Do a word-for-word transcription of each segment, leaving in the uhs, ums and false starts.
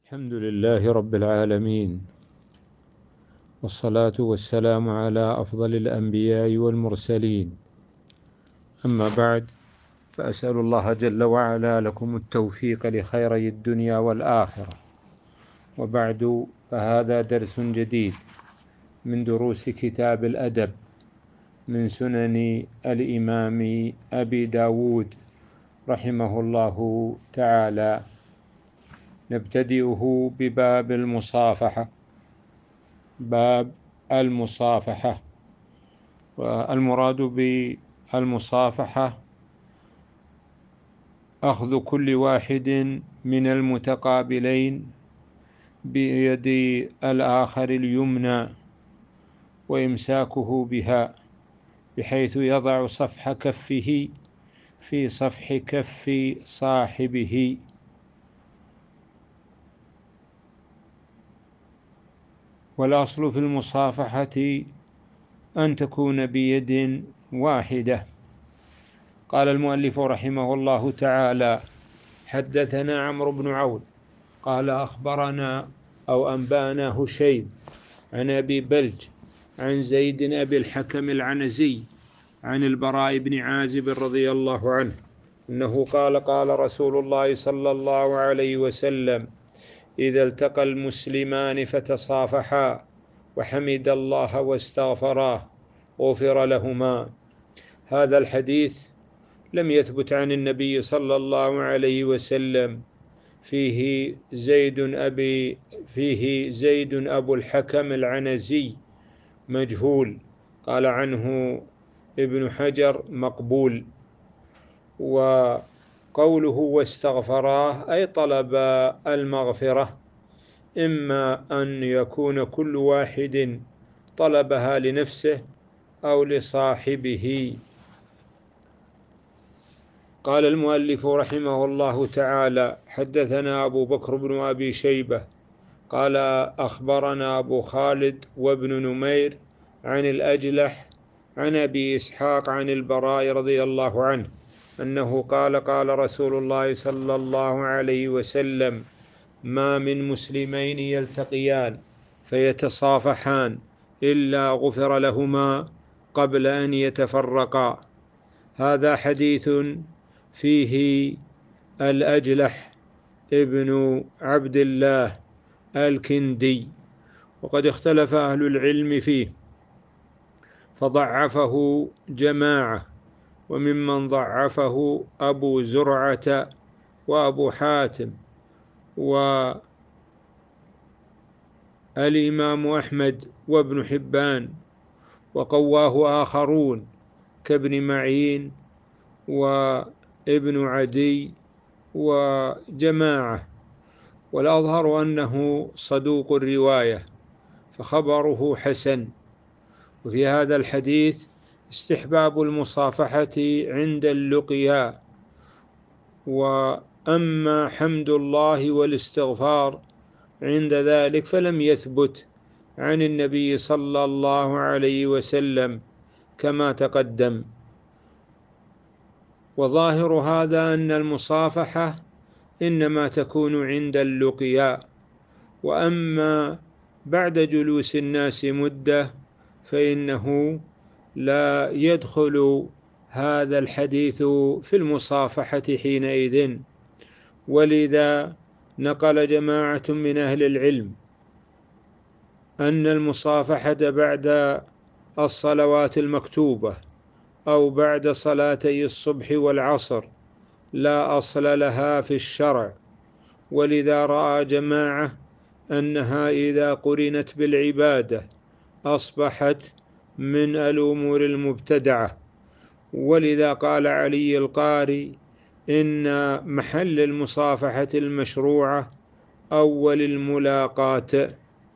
الحمد لله رب العالمين، والصلاة والسلام على أفضل الأنبياء والمرسلين. أما بعد، فأسأل الله جل وعلا لكم التوفيق لخيري الدنيا والآخرة. وبعد، فهذا درس جديد من دروس كتاب الأدب من سنن الإمام أبي داود رحمه الله تعالى. نبتدئه بباب المصافحة. باب المصافحة، والمراد بالمصافحة أخذ كل واحد من المتقابلين بيد الآخر اليمنى وإمساكه بها، بحيث يضع صفح كفه في صفح كف صاحبه. والأصل في المصافحة أن تكون بيد واحدة. قال المؤلف رحمه الله تعالى: حدثنا عمرو بن عون قال أخبرنا أو أنبانا هشيم عن أبي بلج عن زيد أبي الحكم العنزي عن البراء بن عازب رضي الله عنه أنه قال: قال رسول الله صلى الله عليه وسلم: إذا التقى المسلمان فتصافحا وحمد الله واستغفراه غفر لهما. هذا الحديث لم يثبت عن النبي صلى الله عليه وسلم، فيه زيد أبي فيه زيد أبو الحكم العنزي مجهول، قال عنه ابن حجر مقبول. وقوله واستغفراه أي طلب المغفرة، إما أن يكون كل واحد طلبها لنفسه أو لصاحبه. قال المؤلف رحمه الله تعالى: حدثنا أبو بكر بن أبي شيبة قال أخبرنا أبو خالد وابن نمير عن الأجلح عن أبي إسحاق عن البراء رضي الله عنه أنه قال: قال رسول الله صلى الله عليه وسلم: ما من مسلمين يلتقيان فيتصافحان إلا غفر لهما قبل أن يتفرقا. هذا حديث فيه الأجلح ابن عبد الله الكندي، وقد اختلف أهل العلم فيه فضعفه جماعة، وممن ضعفه أبو زرعة وأبو حاتم والإمام أحمد وابن حبان، وقواه آخرون كابن معين وابن عدي وجماعة. والأظهر أنه صدوق الرواية فخبره حسن. وفي هذا الحديث استحباب المصافحة عند اللقيا، وأما حمد الله والاستغفار عند ذلك فلم يثبت عن النبي صلى الله عليه وسلم كما تقدم. وظاهر هذا أن المصافحة إنما تكون عند اللقيا، وأما بعد جلوس الناس مدة فإنه لا يدخل هذا الحديث في المصافحة حينئذ. ولذا نقل جماعة من أهل العلم أن المصافحة بعد الصلوات المكتوبة أو بعد صلاتي الصبح والعصر لا أصل لها في الشرع، ولذا رأى جماعة أنها إذا قرنت بالعبادة أصبحت من الأمور المبتدعة. ولذا قال علي القاري: إن محل المصافحة المشروعة أول الملاقات.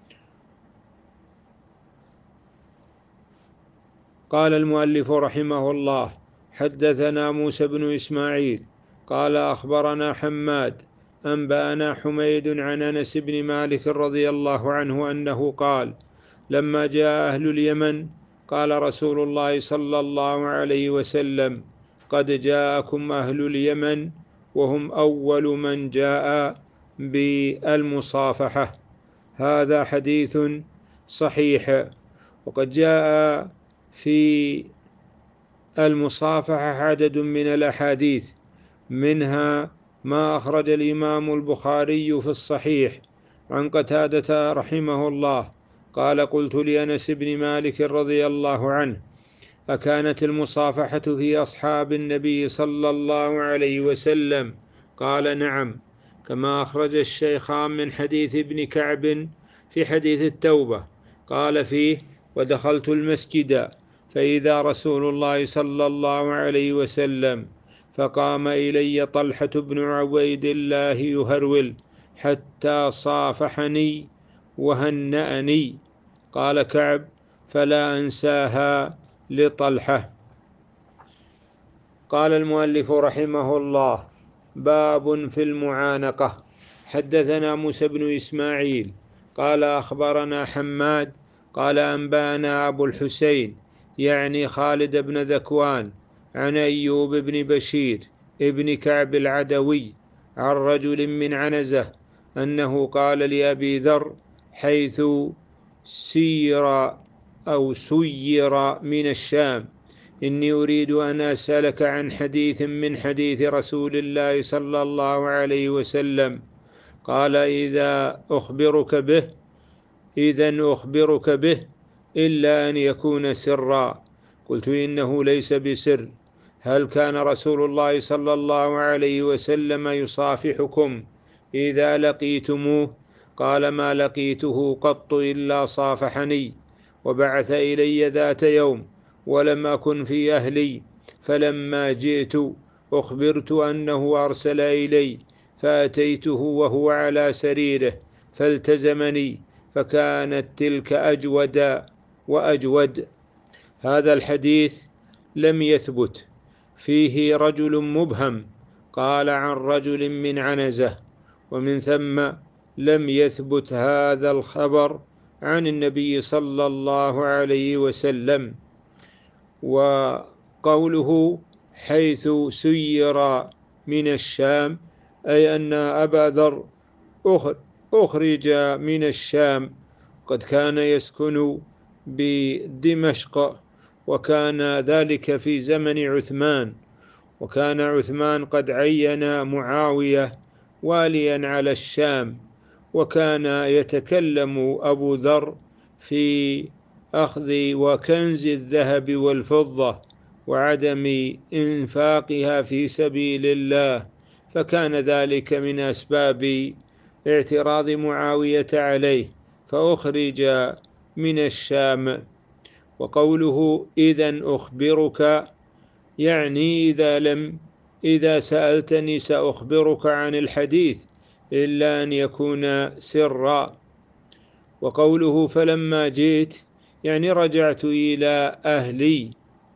قال المؤلف رحمه الله: حدثنا موسى بن إسماعيل قال أخبرنا حماد أنبأنا حميد عن أنس بن مالك رضي الله عنه أنه قال: لما جاء أهل اليمن قال رسول الله صلى الله عليه وسلم: قد جاءكم أهل اليمن وهم أول من جاء بالمصافحة. هذا حديث صحيح. وقد جاء في المصافحة عدد من الأحاديث، منها ما أخرج الإمام البخاري في الصحيح عن قتادة رحمه الله قال: قلت لأنس بن مالك رضي الله عنه: أكانت المصافحة في أصحاب النبي صلى الله عليه وسلم؟ قال: نعم، كما أخرج الشيخان من حديث ابن كعب في حديث التوبة، قال فيه: ودخلت المسجد فإذا رسول الله صلى الله عليه وسلم، فقام إلي طلحة بن عبيد الله يهرول حتى صافحني وهنأني. قال كعب: فلا أنساها لطلحة. قال المؤلف رحمه الله: باب في المعانقة. حدثنا موسى بن إسماعيل قال أخبرنا حماد قال أنبانا أبو الحسين يعني خالد بن ذكوان عن أيوب بن بشير ابن كعب العدوي عن رجل من عنزة أنه قال لأبي ذر حيث سير أو سير من الشام: إني أريد أن أسألك عن حديث من حديث رسول الله صلى الله عليه وسلم. قال: إذا أخبرك به إذن أخبرك به إلا أن يكون سرا. قلت: إنه ليس بسر. هل كان رسول الله صلى الله عليه وسلم يصافحكم إذا لقيتموه؟ قال: ما لقيته قط إلا صافحني، وبعث إلي ذات يوم ولم أكن في أهلي، فلما جئت أخبرت أنه أرسل إلي، فأتيته وهو على سريره فالتزمني، فكانت تلك أجود وأجود. هذا الحديث لم يثبت، فيه رجل مبهم قال عن رجل من عنزة، ومن ثم لم يثبت هذا الخبر عن النبي صلى الله عليه وسلم. وقوله حيث سير من الشام أي أن أبا ذر أخرج من الشام، قد كان يسكن بدمشق، وكان ذلك في زمن عثمان، وكان عثمان قد عين معاوية واليا على الشام، وكان يتكلم أبو ذر في أخذ وكنز الذهب والفضة وعدم إنفاقها في سبيل الله، فكان ذلك من أسباب اعتراض معاوية عليه، فأخرج من الشام. وقوله إذن أخبرك يعني إذا لم إذا سألتني سأخبرك عن الحديث إلا أن يكون سرا. وقوله فلما جئت يعني رجعت إلى أهلي.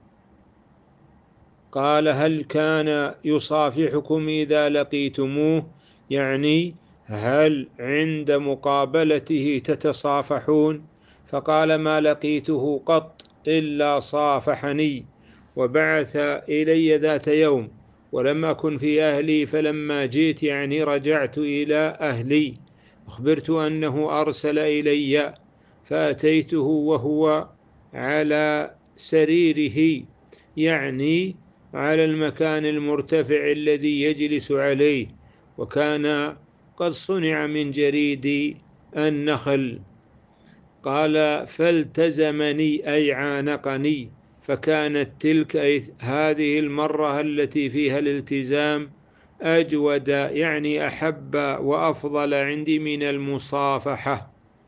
قال: هل كان يصافحكم إذا لقيتموه؟ يعني هل عند مقابلته تتصافحون؟ فقال: ما لقيته قط إلا صافحني، وبعث إلي ذات يوم ولم أكن في أهلي، فلما جئت يعني رجعت إلى أهلي أخبرت أنه أرسل إلي، فأتيته وهو على سريره، يعني على المكان المرتفع الذي يجلس عليه، وكان قد صنع من جريد النخل. قال: فالتزمني أي عانقني، فكانت تلك أي هذه المرة التي فيها الالتزام أجود يعني أحب وأفضل عندي من المصافحة.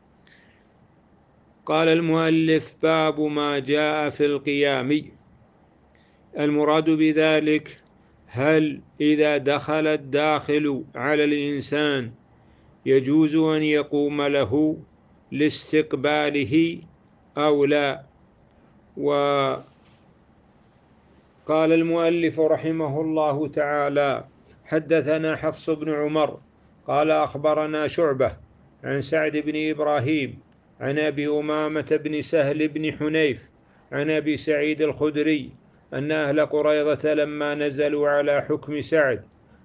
قال المؤلف: باب ما جاء في القيام. المراد بذلك هل إذا دخل الداخل على الإنسان يجوز أن يقوم له لاستقباله أو لا؟ وقال المؤلف رحمه الله تعالى: حدثنا حفص بن عمر قال أخبرنا شعبة عن سعد بن إبراهيم عن أبي أمامة بن سهل بن حنيف عن أبي سعيد الخدري أن أهل قريظة لما نزلوا على حكم سعد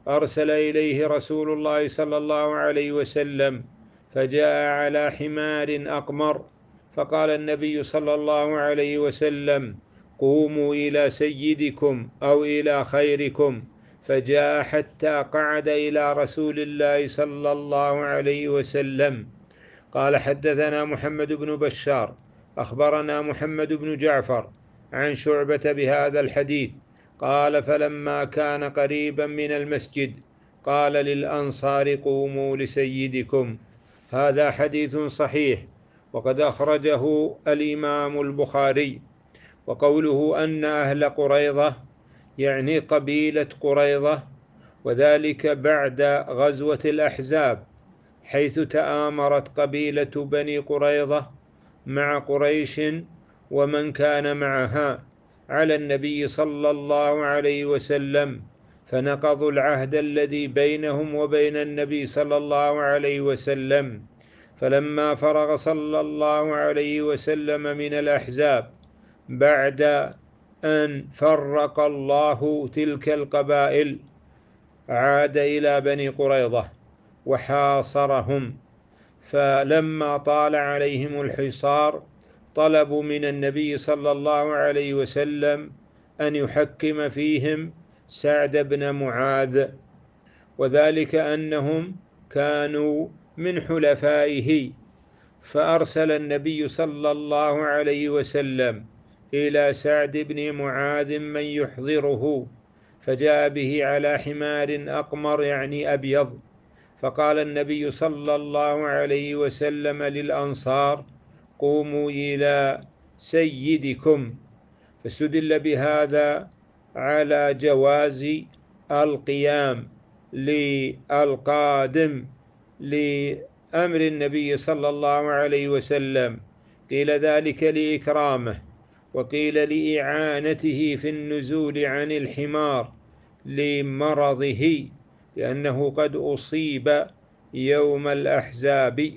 أرسل إليه رسول الله صلى الله عليه وسلم فجاء على حمار أقمر، فقال النبي صلى الله عليه وسلم: قوموا إلى سيدكم أو إلى خيركم، فجاء حتى قعد إلى رسول الله صلى الله عليه وسلم. قال: حدثنا محمد بن بشار أخبرنا محمد بن جعفر عن شعبة بهذا الحديث قال: فلما كان قريبا من المسجد قال للأنصار: قوموا لسيدكم. هذا حديث صحيح، وقد أخرجه الإمام البخاري. وقوله أن أهل قريظة يعني قبيلة قريظة، وذلك بعد غزوة الأحزاب، حيث تآمرت قبيلة بني قريظة مع قريش ومن كان معها على النبي صلى الله عليه وسلم، فنقضوا العهد الذي بينهم وبين النبي صلى الله عليه وسلم. فلما فرغ صلى الله عليه وسلم من الأحزاب بعد أن فرق الله تلك القبائل، عاد إلى بني قريظة وحاصرهم. فلما طال عليهم الحصار طلبوا من النبي صلى الله عليه وسلم أن يحكم فيهم سعد بن معاذ، وذلك أنهم كانوا من حلفائه. فأرسل النبي صلى الله عليه وسلم إلى سعد بن معاذ من يحضره، فجاء به على حمار أقمر يعني أبيض. فقال النبي صلى الله عليه وسلم للأنصار: قوموا إلى سيدكم. فاستدل بهذا على جواز القيام للقادم لأمر النبي صلى الله عليه وسلم، قيل ذلك لإكرامه، وقيل لإعانته في النزول عن الحمار لمرضه، لأنه قد أصيب يوم الأحزاب.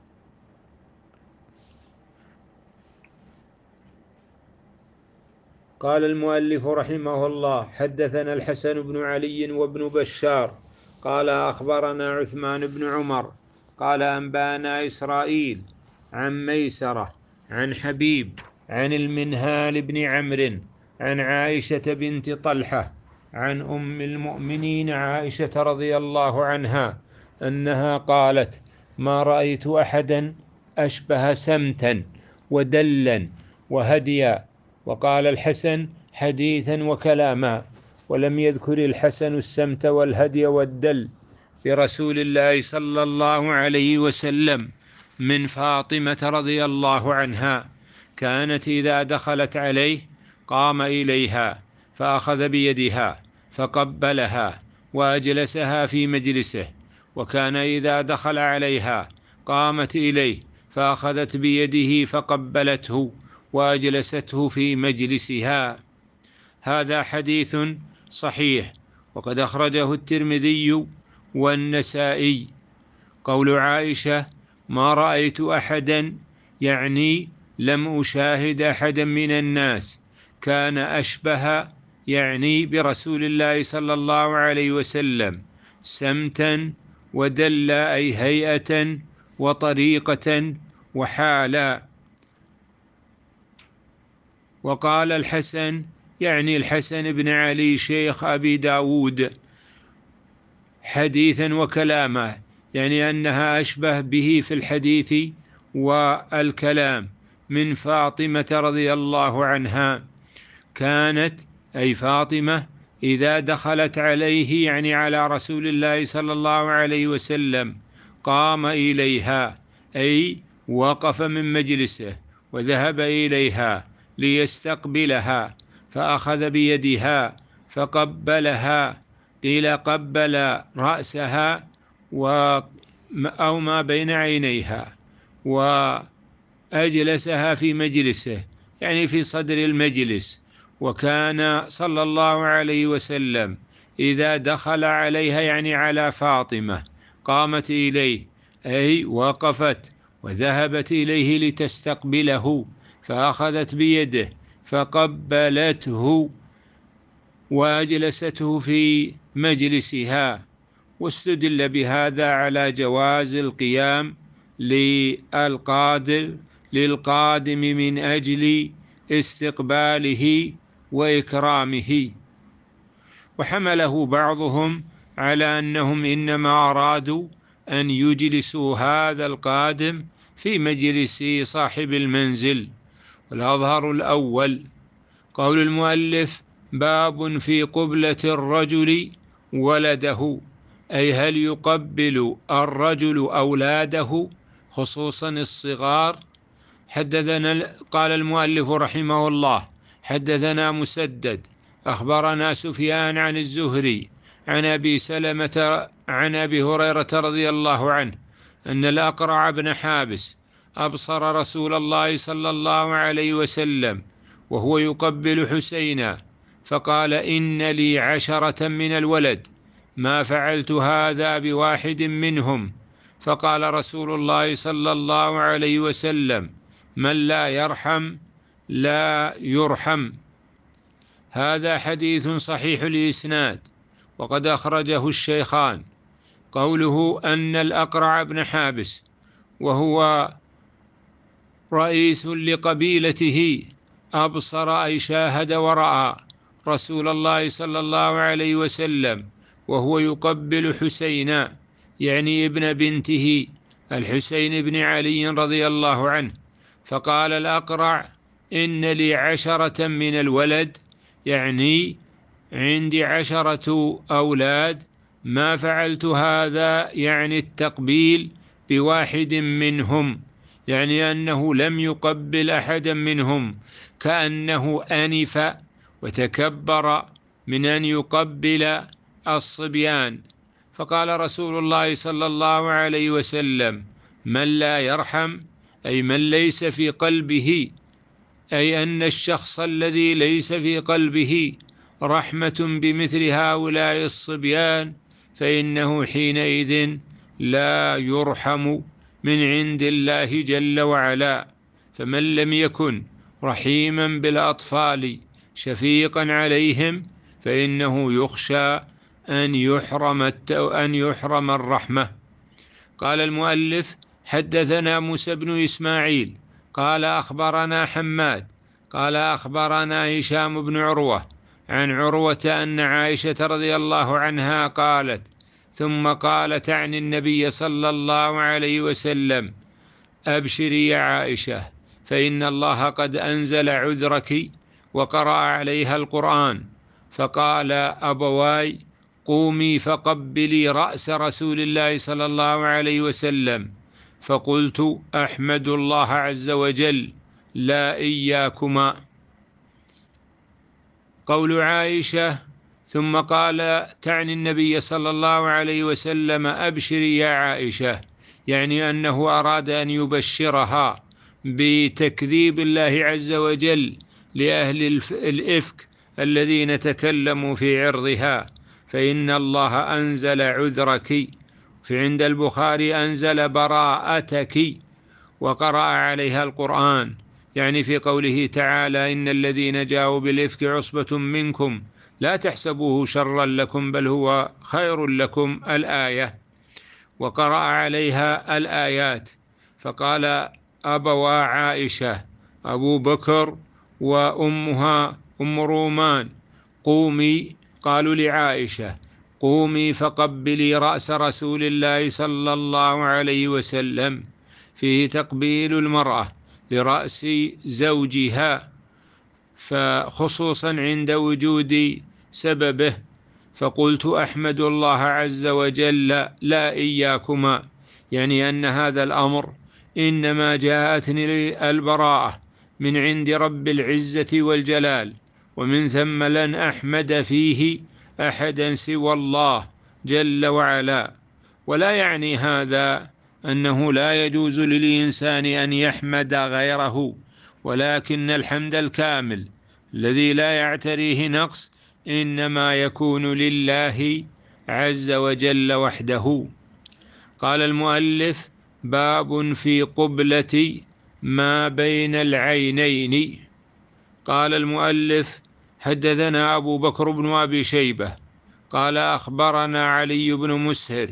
قال المؤلف رحمه الله: حدثنا الحسن بن علي وابن بشار قال: أخبرنا عثمان بن عمر قال: أنبانا إسرائيل عن ميسرة عن حبيب عن المنهال بن عمرو عن عائشة بنت طلحة عن أم المؤمنين عائشة رضي الله عنها أنها قالت: ما رأيت أحدا أشبه سمتا ودلا وهديا. وقال الحسن: حديثا وكلاما، ولم يذكر الحسن السمت والهدي والدل برسول الله صلى الله عليه وسلم من فاطمة رضي الله عنها، كانت إذا دخلت عليه قام إليها فأخذ بيدها فقبلها وأجلسها في مجلسه، وكان إذا دخل عليها قامت إليه فأخذت بيده فقبلته وأجلسته في مجلسها. هذا حديث صحيح، وقد أخرجه الترمذي والنسائي. قول عائشة: ما رأيت أحدا، يعني لم أشاهد أحدا من الناس كان أشبه يعني برسول الله صلى الله عليه وسلم سمتا ودل أي هيئة وطريقة وحالا. وقال الحسن يعني الحسن بن علي شيخ أبي داود: حديثا وكلاما، يعني أنها أشبه به في الحديث والكلام من فاطمة رضي الله عنها. كانت أي فاطمة إذا دخلت عليه يعني على رسول الله صلى الله عليه وسلم قام إليها أي وقف من مجلسه وذهب إليها ليستقبلها فأخذ بيدها فقبلها، قيل قبل رأسها أو ما بين عينيها، وأجلسها في مجلسه يعني في صدر المجلس. وكان صلى الله عليه وسلم إذا دخل عليها يعني على فاطمة قامت إليه أي وقفت وذهبت إليه لتستقبله فأخذت بيده فقبلته وأجلسته في مجلسها. واستدل بهذا على جواز القيام للقادم للقادم من أجل استقباله وإكرامه. وحمله بعضهم على أنهم إنما أرادوا أن يجلسوا هذا القادم في مجلس صاحب المنزل، والأظهر الأول. قول المؤلف: باب في قبلة الرجل ولده، أي هل يقبل الرجل أولاده خصوصا الصغار. حدثنا قال المؤلف رحمه الله: حدثنا مسدد أخبرنا سفيان عن الزهري عن أبي سلمة عن أبي هريرة رضي الله عنه أن الأقرع بن حابس أبصر رسول الله صلى الله عليه وسلم وهو يقبل حسينا، فقال: إن لي عشرة من الولد، ما فعلت هذا بواحد منهم. فقال رسول الله صلى الله عليه وسلم: من لا يرحم لا يرحم. هذا حديث صحيح الإسناد، وقد أخرجه الشيخان. قوله أن الأقرع بن حابس وهو رئيس لقبيلته أبصر أي شاهد ورأى رسول الله صلى الله عليه وسلم وهو يقبل حسينا، يعني ابن بنته الحسين بن علي رضي الله عنه. فقال الأقرع: إن لي عشرة من الولد، يعني عندي عشرة أولاد، ما فعلت هذا يعني التقبيل بواحد منهم، يعني أنه لم يقبل أحدا منهم، كأنه أنف وتكبر من أن يقبل الصبيان. فقال رسول الله صلى الله عليه وسلم: من لا يرحم، أي من ليس في قلبه، أي أن الشخص الذي ليس في قلبه رحمة بمثل هؤلاء الصبيان فإنه حينئذ لا يرحم من عند الله جل وعلا. فمن لم يكن رحيما بالأطفال شفيقا عليهم فإنه يخشى أن يحرم أن يحرم الرحمة. قال المؤلف: حدثنا موسى بن إسماعيل قال أخبرنا حماد قال أخبرنا هشام بن عروة عن عروة أن عائشة رضي الله عنها قالت: ثم قالت عن النبي صلى الله عليه وسلم: أبشري يا عائشة، فإن الله قد أنزل عذرك وقرأ عليها القرآن. فقال أبواي: قومي فقبلي رأس رسول الله صلى الله عليه وسلم. فقلت: أحمد الله عز وجل لا إياكما. قول عائشة: ثم قال تعني النبي صلى الله عليه وسلم: أبشري يا عائشة، يعني أنه أراد أن يبشرها بتكذيب الله عز وجل لأهل الإفك الذين تكلموا في عرضها، فإن الله أنزل عذرك. في عند البخاري أنزل براءتك وقرأ عليها القرآن، يعني في قوله تعالى: إن الذين جاءوا بالإفك عصبة منكم لا تحسبوه شرا لكم بل هو خير لكم، الآية، وقرأ عليها الآيات. فقال أبوا عائشة أبو بكر وأمها أم رومان: قومي، قالوا لعائشة: قومي فقبلي رأس رسول الله صلى الله عليه وسلم، فيه تقبيل المرأة لرأس زوجها، فخصوصا عند وجود سببه. فقلت: أحمد الله عز وجل لا إياكما، يعني أن هذا الأمر إنما جاءتني البراءة من عند رب العزة والجلال، ومن ثم لن أحمد فيه أحدا سوى الله جل وعلا. ولا يعني هذا أنه لا يجوز للإنسان أن يحمد غيره، ولكن الحمد الكامل الذي لا يعتريه نقص إنما يكون لله عز وجل وحده. قال المؤلف: باب في قبلة ما بين العينين. قال المؤلف: حدثنا أبو بكر بن أبي شيبة قال أخبرنا علي بن مسهر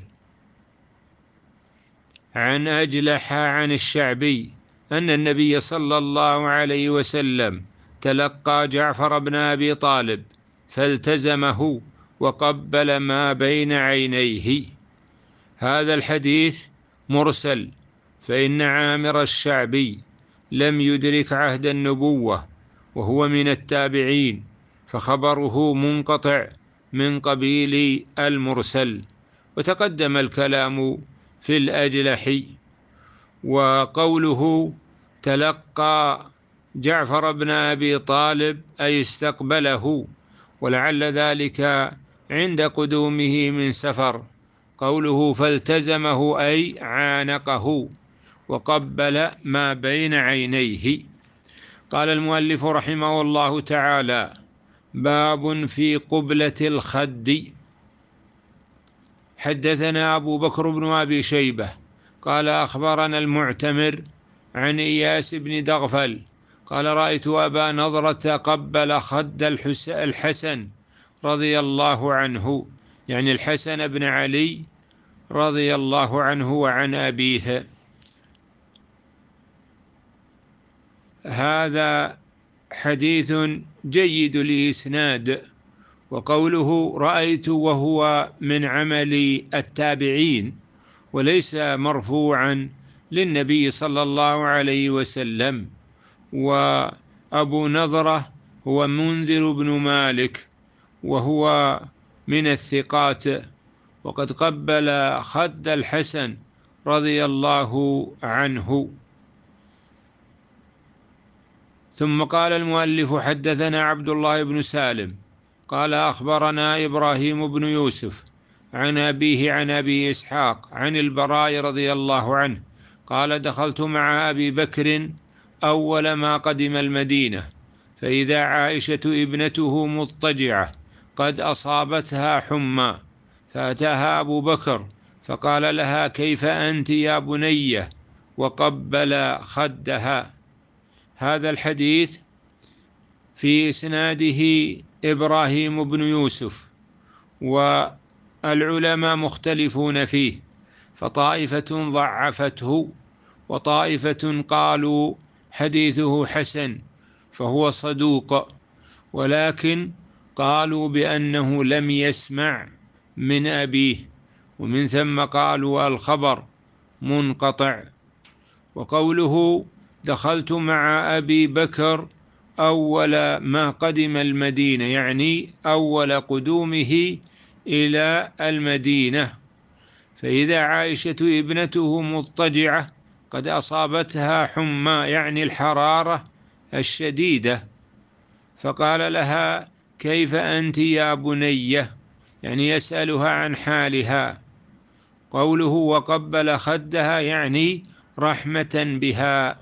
عن أجلح عن الشعبي أن النبي صلى الله عليه وسلم تلقى جعفر بن أبي طالب فالتزمه وقبل ما بين عينيه. هذا الحديث مرسل، فإن عامر الشعبي لم يدرك عهد النبوة وهو من التابعين، فخبره منقطع من قبيل المرسل. وتقدم الكلام في الأجلح. وقوله تلقى جعفر بن أبي طالب أي استقبله، ولعل ذلك عند قدومه من سفر. قوله فالتزمه أي عانقه وقبل ما بين عينيه. قال المؤلف رحمه الله تعالى: باب في قبلة الخد. حدثنا أبو بكر بن أبي شيبة قال أخبرنا المعتمر عن إياس بن دغفل قال رأيت أبا نضرة قبل خد الحسن رضي الله عنه، يعني الحسن بن علي رضي الله عنه وعن أبيه. هذا حديث جيد الإسناد. وقوله رأيت وهو من عمل التابعين وليس مرفوعا للنبي صلى الله عليه وسلم. وأبو نضرة هو منذر بن مالك وهو من الثقات، وقد قبل خد الحسن رضي الله عنه. ثم قال المؤلف حدثنا عبد الله بن سالم قال أخبرنا إبراهيم بن يوسف عن أبيه عن أبي إسحاق عن البراء رضي الله عنه قال دخلت مع أبي بكر أول ما قدم المدينة، فإذا عائشة ابنته مضطجعة قد أصابتها حمى، فأتاها أبو بكر فقال لها كيف أنت يا بنية، وقبل خدها. هذا الحديث في إسناده إبراهيم بن يوسف، والعلماء مختلفون فيه، فطائفة ضعفته وطائفة قالوا حديثه حسن فهو صدوق، ولكن قالوا بأنه لم يسمع من أبيه، ومن ثم قالوا الخبر منقطع. وقوله دخلت مع أبي بكر أول ما قدم المدينة يعني أول قدومه إلى المدينة، فإذا عائشة ابنته مضطجعة قد أصابتها حمى يعني الحرارة الشديدة، فقال لها كيف أنت يا بنية، يعني يسألها عن حالها. قوله وقبل خدها يعني رحمة بها.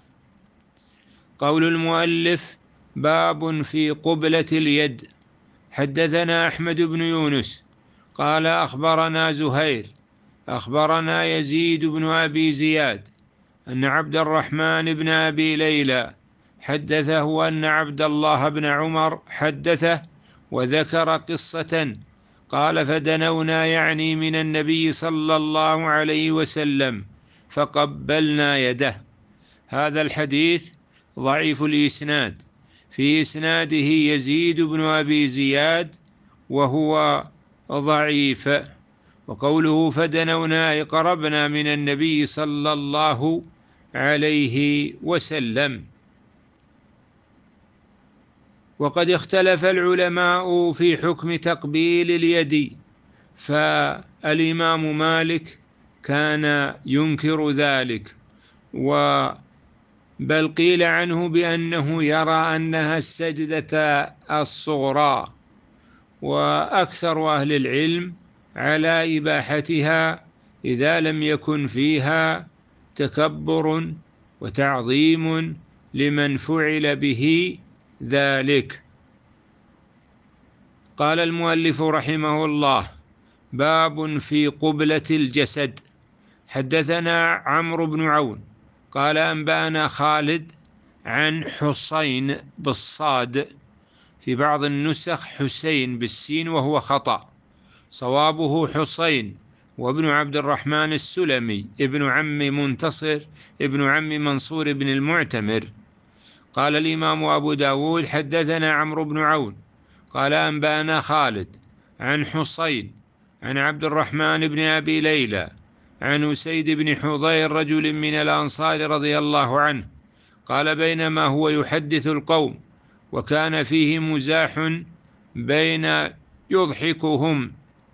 قول المؤلف باب في قبلة اليد. حدثنا أحمد بن يونس قال أخبرنا زهير أخبرنا يزيد بن أبي زياد أن عبد الرحمن بن أبي ليلى حدثه أن عبد الله بن عمر حدثه وذكر قصة قال فدنونا يعني من النبي صلى الله عليه وسلم فقبلنا يده. هذا الحديث ضعيف الإسناد، في إسناده يزيد بن أبي زياد وهو ضعيف. وقوله فدنونا قربنا من النبي صلى الله عليه وسلم. وقد اختلف العلماء في حكم تقبيل اليد، فالإمام مالك كان ينكر ذلك، بل قيل عنه بأنه يرى أنها السجدة الصغرى، وأكثر أهل العلم على إباحتها إذا لم يكن فيها تكبر وتعظيم لمن فعل به ذلك. قال المؤلف رحمه الله باب في قبلة الجسد. حدثنا عمرو بن عون قال أنبأنا خالد عن حسين بالصاد، في بعض النسخ حسين بالسين وهو خطأ، صوابه حسين وابن عبد الرحمن السلمي ابن عم منتصر ابن عم منصور بن المعتمر. قال الإمام أبو داود حدثنا عمرو بن عون قال أنبأنا خالد عن حسين عن عبد الرحمن بن أبي ليلى عن أسيد بن حضير رجل من الأنصار رضي الله عنه قال بينما هو يحدث القوم وكان فيه مزاح بين يضحكهم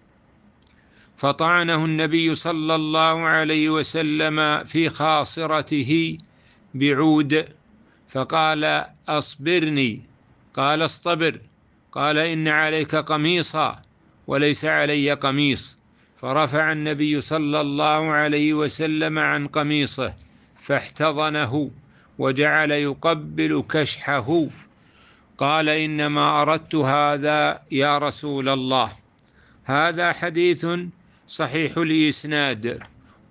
فطعنه النبي صلى الله عليه وسلم في خاصرته بعود فقال أصبرني، قال اصطبر، قال إن عليك قميصا وليس علي قميص، فرفع النبي صلى الله عليه وسلم عن قميصه فاحتضنه وجعل يقبل كشحه. قال إنما أردت هذا يا رسول الله. هذا حديث صحيح الإسناد.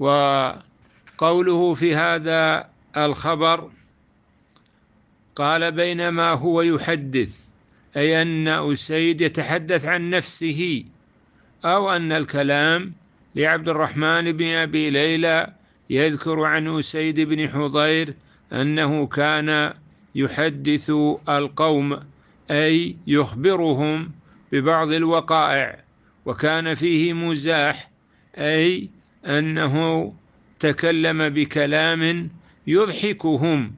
وقوله في هذا الخبر قال بينما هو يحدث، أي أن أسيد يتحدث عن نفسه، أو أن الكلام لعبد الرحمن بن أبي ليلى يذكر عن أسيد بن حضير أنه كان يحدث القوم، أي يخبرهم ببعض الوقائع، وكان فيه مزاح، أي أنه تكلم بكلام يضحكهم.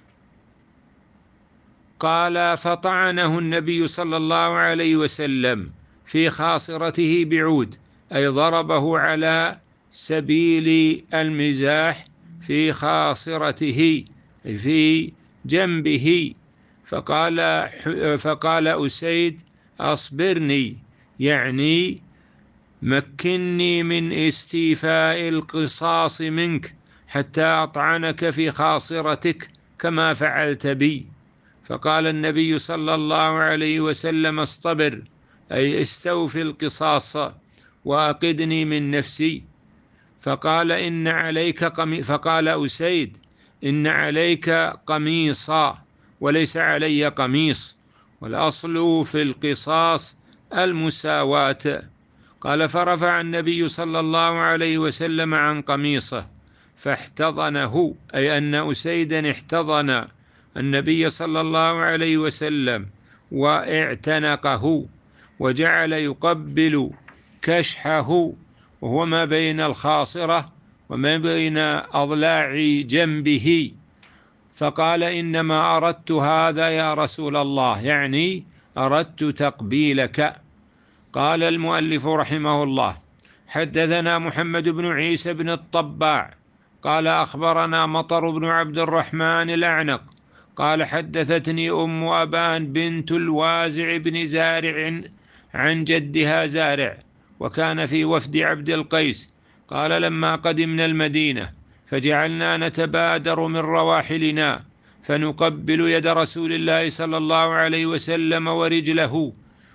قال فطعنه النبي صلى الله عليه وسلم في خاصرته بعود، أي ضربه على سبيل المزاح في خاصرته في جنبه. فقال فقال أسيد أصبرني، يعني مكني من استيفاء القصاص منك حتى أطعنك في خاصرتك كما فعلت بي. فقال النبي صلى الله عليه وسلم اصطبر، أي استوفي القصاص وأقدني من نفسي. فقال إن عليك قمي فقال أسيد إن عليك قميصا وليس علي قميص، والأصل في القصاص المساواة. قال فرفع النبي صلى الله عليه وسلم عن قميصه فاحتضنه، أي أن أسيدا احتضن النبي صلى الله عليه وسلم واعتنقه وجعل يقبل كشحه، وهو ما بين الخاصرة وما بين أضلاع جنبه. فقال إنما أردت هذا يا رسول الله، يعني أردت تقبيلك. قال المؤلف رحمه الله حدثنا محمد بن عيسى بن الطباع قال أخبرنا مطر بن عبد الرحمن الأعنق قال حدثتني أم أبان بنت الوازع بن زارع عن جدها زارع، وكان في وفد عبد القيس. قال لما قدمنا المدينة فجعلنا نتبادر من رواحلنا فنقبل يد رسول الله صلى الله عليه وسلم ورجله،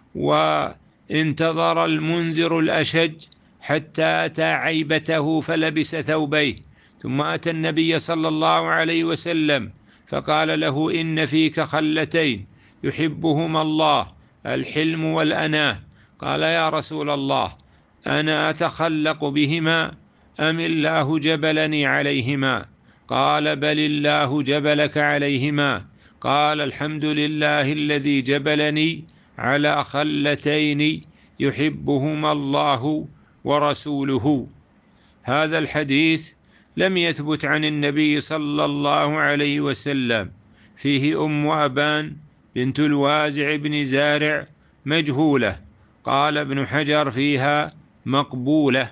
وانتظر المنذر الأشج حتى أتى عيبته فلبس ثوبيه، ثم أتى النبي صلى الله عليه وسلم فقال له إن فيك خلتين يحبهما الله، الحلم والأناه. قال يا رسول الله أنا أتخلق بهما أم الله جبلني عليهما؟ قال بل الله جبلك عليهما. قال الحمد لله الذي جبلني على خلتين يحبهما الله ورسوله. هذا الحديث لم يثبت عن النبي صلى الله عليه وسلم، فيه أم أبان بنت الوازع بن زارع مجهولة، قال ابن حجر فيها مقبولة.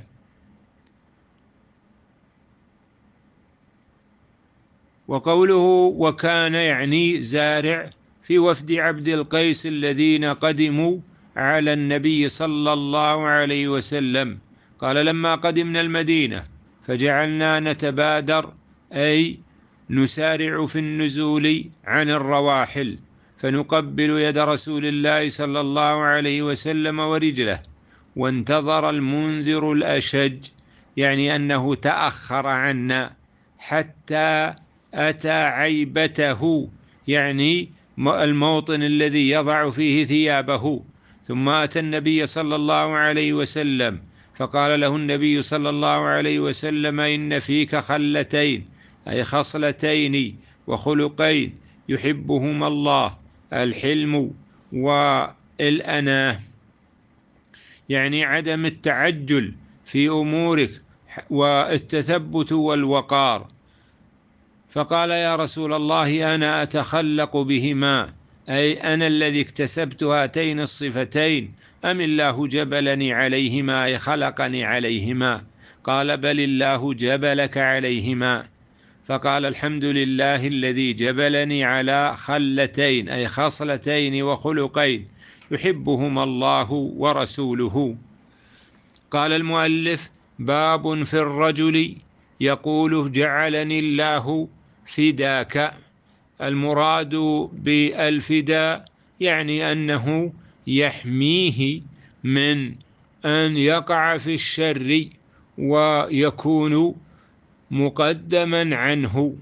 وقوله وكان يعني زارع في وفد عبد القيس الذين قدموا على النبي صلى الله عليه وسلم. قال لما قدمنا المدينة فجعلنا نتبادر، أي نسارع في النزول عن الرواحل فنقبل يد رسول الله صلى الله عليه وسلم ورجله، وانتظر المنذر الأشج، يعني أنه تأخر عنا حتى أتى عيبته، يعني الموطن الذي يضع فيه ثيابه، ثم أتى النبي صلى الله عليه وسلم فقال له النبي صلى الله عليه وسلم: إن فيك خلتين، أي خصلتين وخلقين يحبهما الله: الحلم والأناة، يعني عدم التعجل في أمورك والتثبت والوقار. فقال: يا رسول الله، أنا أتخلق بهما، أي أنا الذي اكتسبت هاتين الصفتين، أم الله جبلني عليهما، أي خلقني عليهما؟ قال: بل الله جبلك عليهما. فقال: الحمد لله الذي جبلني على خلتين، أي خصلتين وخلقين يحبهما الله ورسوله. قال المؤلف: باب في الرجل يقول: جعلني الله فداك. المراد بالفداء يعني أنه يحميه من أن يقع في الشر ويكون مقدما عنه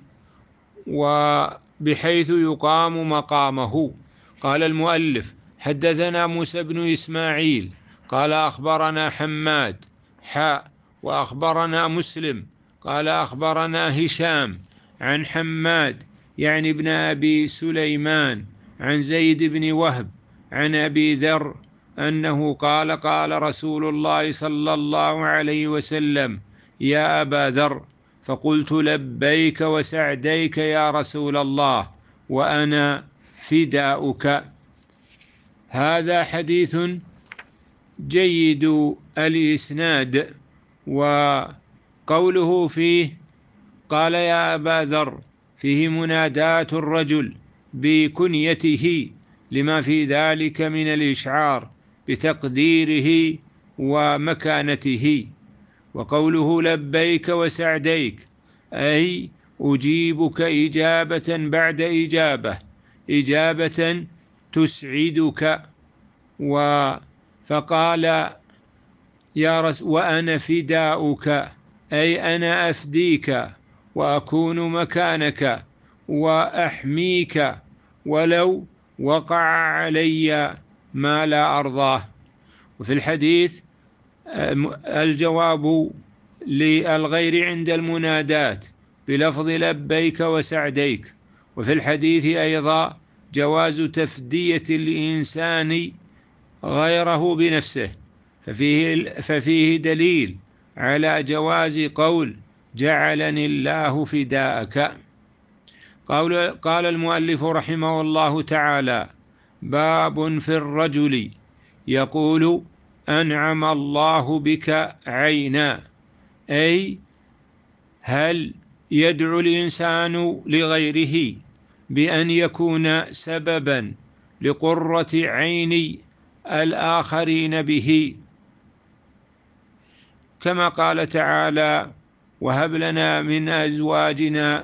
وبحيث يقام مقامه. قال المؤلف: حدثنا موسى بن إسماعيل قال أخبرنا حماد حاء وأخبرنا مسلم قال أخبرنا هشام عن حماد يعني ابن أبي سليمان عن زيد بن وهب عن أبي ذر أنه قال: قال رسول الله صلى الله عليه وسلم: يا أبا ذر. فقلت: لبيك وسعديك يا رسول الله، وأنا فداؤك. هذا حديث جيد الإسناد. وقوله فيه قال يا أبا ذر فيه مناداة الرجل بكنيته لما في ذلك من الإشعار بتقديره ومكانته. وقوله لبيك وسعديك أي أجيبك إجابة بعد إجابة، إجابة تسعدك. فقال يا رسول وأنا فداؤك أي أنا أفديك وأكون مكانك وأحميك ولو وقع علي ما لا أرضاه. وفي الحديث الجواب للغير عند المنادات بلفظ لبيك وسعديك. وفي الحديث أيضا جواز تفدية الإنسان غيره بنفسه، ففيه, ففيه دليل على جواز قول جعلني الله فداءك. قال, قال المؤلف رحمه الله تعالى: باب في الرجل يقول أنعم الله بك عينا، أي هل يدعو الإنسان لغيره بأن يكون سببا لقرة عين الآخرين به، كما قال تعالى: وهب لنا من أزواجنا،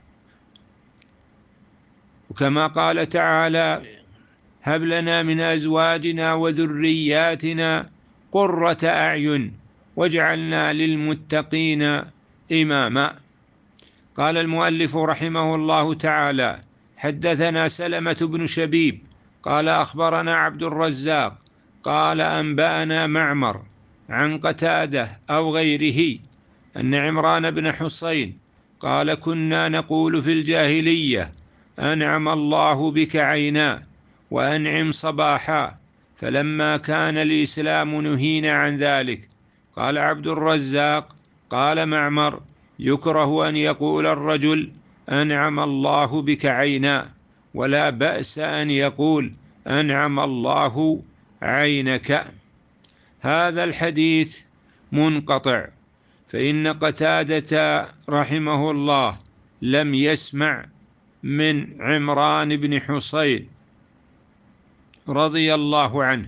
وكما قال تعالى: هب لنا من أزواجنا وذرياتنا قرة أعين واجعلنا للمتقين إماما. قال المؤلف رحمه الله تعالى: حدثنا سلمة بن شبيب قال أخبرنا عبد الرزاق قال أنبأنا معمر عن قتادة أو غيره أن عمران بن حصين قال: كنا نقول في الجاهلية أنعم الله بك عينا وأنعم صباحا، فلما كان الإسلام نهينا عن ذلك. قال عبد الرزاق: قال معمر: يكره أن يقول الرجل أنعم الله بك عينا، ولا بأس أن يقول أنعم الله عينك. هذا الحديث منقطع، فإن قتادة رحمه الله لم يسمع من عمران بن حصين رضي الله عنه.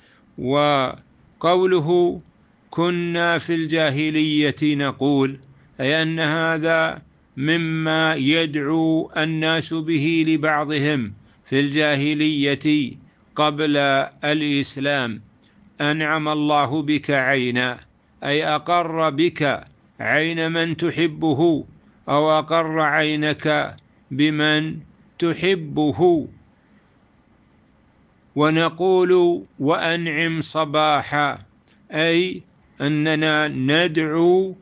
وقوله كنا في الجاهلية نقول أي أن هذا مما يدعو الناس به لبعضهم في الجاهلية قبل الإسلام. أنعم الله بك عينا أي أقر بك عين من تحبه أو أقر عينك بمن تحبه. ونقول وأنعم صباحا، أي أننا ندعو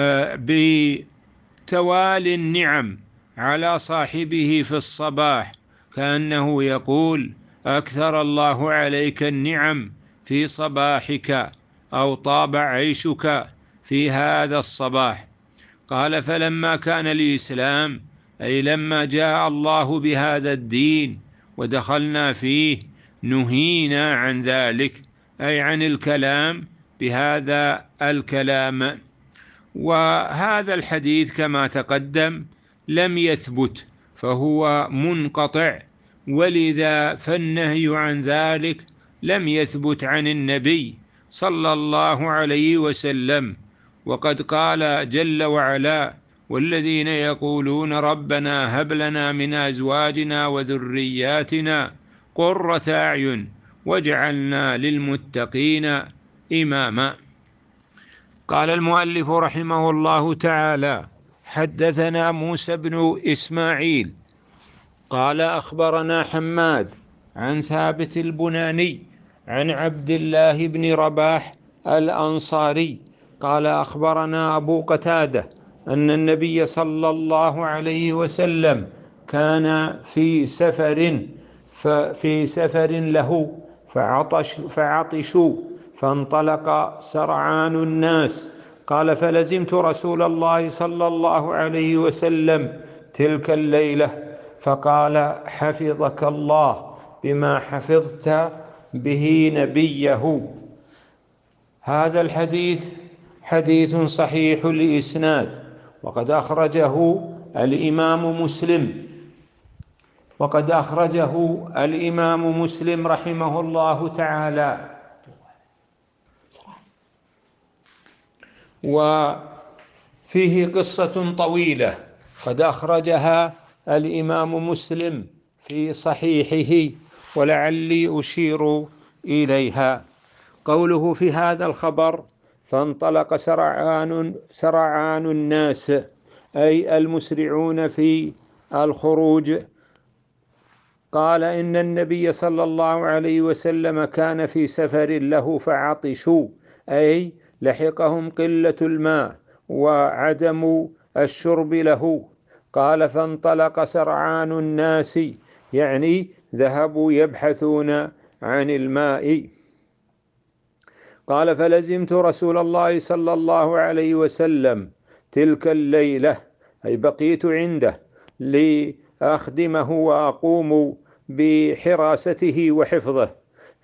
بتوالي النعم على صاحبه في الصباح، كأنه يقول أكثر الله عليك النعم في صباحك، أو طاب عيشك في هذا الصباح. قال فلما كان الإسلام، أي لما جاء الله بهذا الدين ودخلنا فيه، نهينا عن ذلك، أي عن الكلام بهذا الكلام. وهذا الحديث كما تقدم لم يثبت، فهو منقطع، ولذا فالنهي عن ذلك لم يثبت عن النبي صلى الله عليه وسلم. وقد قال جل وعلا: والذين يقولون ربنا هب لنا من أزواجنا وذرياتنا قرة أعين واجعلنا للمتقين إماما. قال المؤلف رحمه الله تعالى: حدثنا موسى بن إسماعيل قال أخبرنا حماد عن ثابت البناني عن عبد الله بن رباح الأنصاري قال أخبرنا أبو قتادة أن النبي صلى الله عليه وسلم كان في سفر في سفر له فعطش فعطشوا فانطلق سرعان الناس. قال فلزمت رسول الله صلى الله عليه وسلم تلك الليلة فقال: حفظك الله بما حفظت به نبيه. هذا الحديث حديث صحيح الإسناد، وقد أخرجه الإمام مسلم وقد أخرجه الإمام مسلم رحمه الله تعالى. وفيه قصة طويلة قد أخرجها الإمام مسلم في صحيحه، ولعلي أشير إليها. قوله في هذا الخبر: فانطلق سرعان سرعان الناس، أي المسرعون في الخروج. قال إن النبي صلى الله عليه وسلم كان في سفر له فعطشوا، أي لحقهم قلة الماء وعدم الشرب له. قال فانطلق سرعان الناس، يعني ذهبوا يبحثون عن الماء. قال فلزمت رسول الله صلى الله عليه وسلم تلك الليلة، أي بقيت عنده لأخدمه وأقوم بحراسته وحفظه.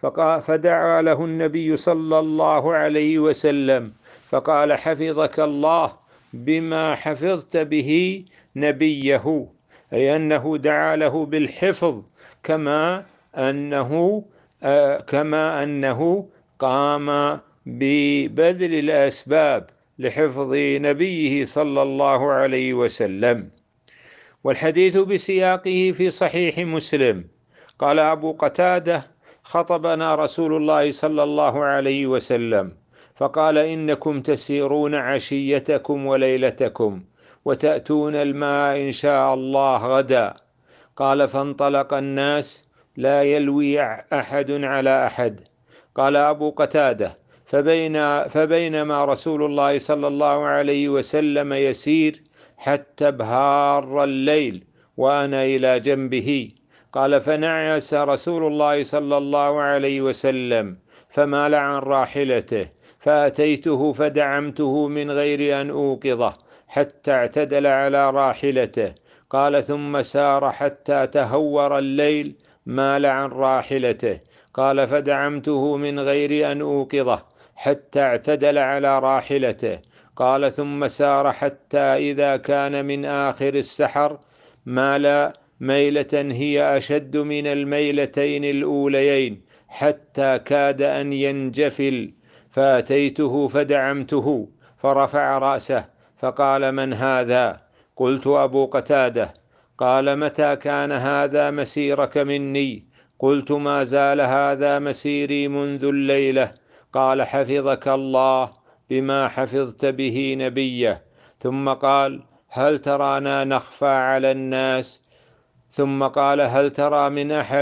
فدعا له النبي صلى الله عليه وسلم فقال: حفظك الله بما حفظت به نبيه، أي أنه دعا له بالحفظ كما أنه آه كما أنه قام ببذل الأسباب لحفظ نبيه صلى الله عليه وسلم. والحديث بسياقه في صحيح مسلم. قال أبو قتادة: خطبنا رسول الله صلى الله عليه وسلم فقال: إنكم تسيرون عشيتكم وليلتكم وتأتون الماء إن شاء الله غدا. قال فانطلق الناس لا يلوي أحد على أحد. قال أبو قتادة: فبين فبينما رسول الله صلى الله عليه وسلم يسير حتى بهار الليل وأنا إلى جنبه. قال فنعس رسول الله صلى الله عليه وسلم فمال عن راحلته، فأتيته فدعمته من غير أن أوقظه حتى اعتدل على راحلته. قال ثم سار حتى تهور الليل مال عن راحلته. قال فدعمته من غير أن أوقظه حتى اعتدل على راحلته. قال ثم سار حتى إذا كان من آخر السحر مال ميلة هي أشد من الميلتين الأوليين حتى كاد أن ينجفل. فأتيته فدعمته فرفع رأسه فقال: من هذا؟ قلت: أبو قتادة. قال: متى كان هذا مسيرك مني؟ قلت: ما زال هذا مسيري منذ الليلة. قال: حفظك الله بما حفظت به نبيه. ثم قال: هل ترانا نخفى على الناس؟ ثم قال: هل ترى من أحد؟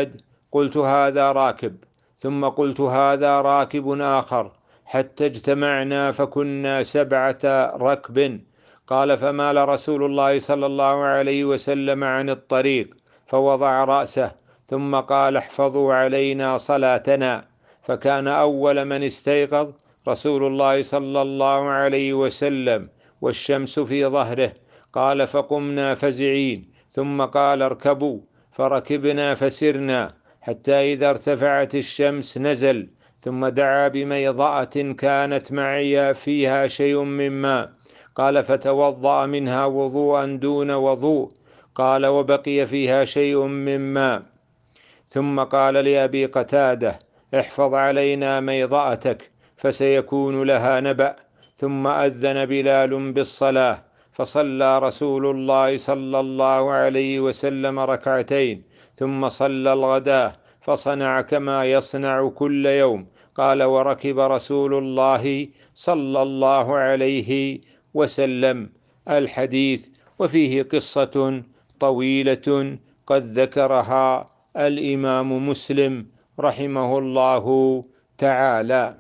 قلت هذا راكب، ثم قلت هذا راكب آخر، حتى اجتمعنا فكنا سبعة ركب. قال فمال رسول الله صلى الله عليه وسلم عن الطريق فوضع رأسه، ثم قال احفظوا علينا صلاتنا. فكان أول من استيقظ رسول الله صلى الله عليه وسلم والشمس في ظهره. قال فقمنا فزعين، ثم قال اركبوا، فركبنا فسرنا حتى إذا ارتفعت الشمس نزل، ثم دعا بميضأة كانت معي فيها شيء من ماء. قال فتوضأ منها وضوءا دون وضوء. قال وبقي فيها شيء من ماء. ثم قال لأبي قتادة احفظ علينا ميضأتك فسيكون لها نبأ. ثم أذن بلال بالصلاة، فصلى رسول الله صلى الله عليه وسلم ركعتين، ثم صلى الغداة فصنع كما يصنع كل يوم. قال وركب رسول الله صلى الله عليه وسلم. الحديث وفيه قصة طويلة قد ذكرها الإمام مسلم رحمه الله تعالى،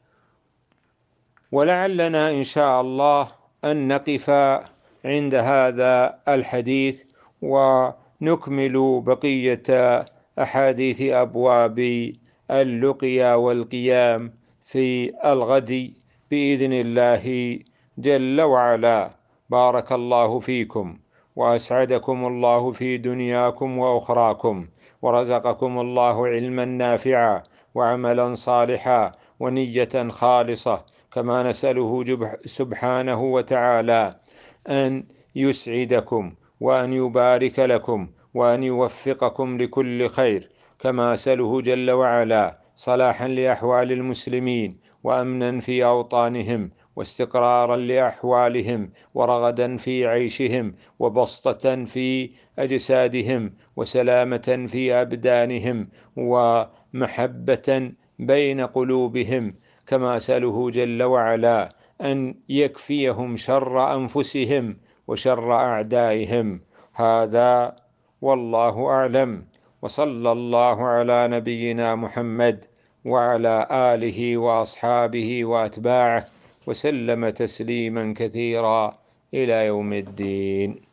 ولعلنا إن شاء الله أن نقف عند هذا الحديث ونكمل بقية أحاديث أبواب اللقيا والقيام في الغد بإذن الله جل وعلا. بارك الله فيكم، وأسعدكم الله في دنياكم وأخراكم، ورزقكم الله علما نافعا وعملا صالحا ونية خالصة، كما نسأله سبحانه وتعالى أن يسعدكم وأن يبارك لكم وأن يوفقكم لكل خير، كما أسأله جل وعلا صلاحا لأحوال المسلمين وأمنا في أوطانهم واستقرارا لأحوالهم ورغدا في عيشهم وبسطة في أجسادهم وسلامة في أبدانهم ومحبة بين قلوبهم، كما أسأله جل وعلا أن يكفيهم شر أنفسهم وشر أعدائهم. هذا والله أعلم، وصلى الله على نبينا محمد وعلى آله وأصحابه وأتباعه وسلم تسليما كثيرا إلى يوم الدين.